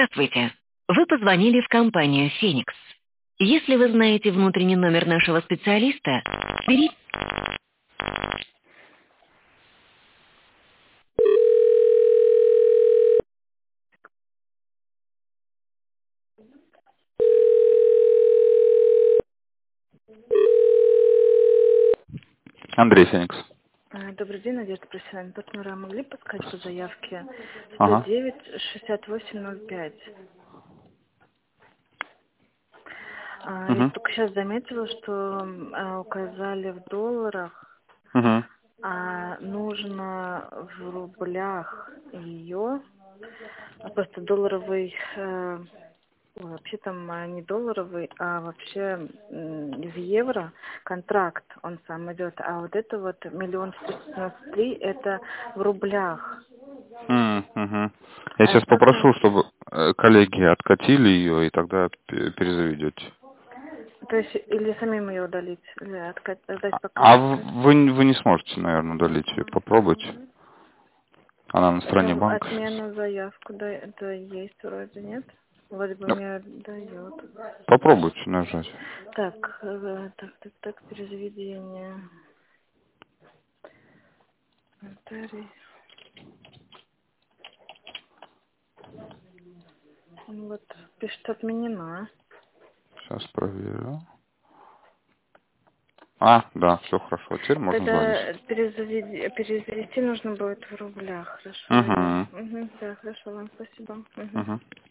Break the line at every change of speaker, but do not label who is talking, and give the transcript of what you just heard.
Здравствуйте. Вы позвонили в компанию «Феникс». Если вы знаете внутренний номер нашего специалиста, берите... Андрей Феникс.
Добрый день, Надежда профессиональная партнера. Могли подсказать по заявке
Ага.
109-6805? Я
Угу.
только сейчас заметила, что указали в долларах,
Угу.
а нужно в рублях ее, просто долларовый, вообще там не долларовый, а вообще в евро контракт он сам идет, а вот это вот 1 193 это в рублях.
Угу. Я
А
сейчас
как мне,
попрошу, чтобы коллеги откатили ее, и тогда перезаведете.
то есть или самим ее удалить, или отдать
А
покрытие?
вы не сможете, наверное, удалить ее. Попробуйте. Она на стороне
Потом
банка сейчас.
отмену заявку, да, это есть вроде, нет? Вроде бы
Ну,
мне дает.
попробуйте нажать.
Так, так, перезаведение. Нотарий. Вот, пишет отменена.
Сейчас проверю. А, да, все хорошо. Теперь можно звонить.
Тогда перезавести нужно будет в рублях, хорошо, я.
Угу.
Угу, да, хорошо, вам спасибо. Угу.
Угу.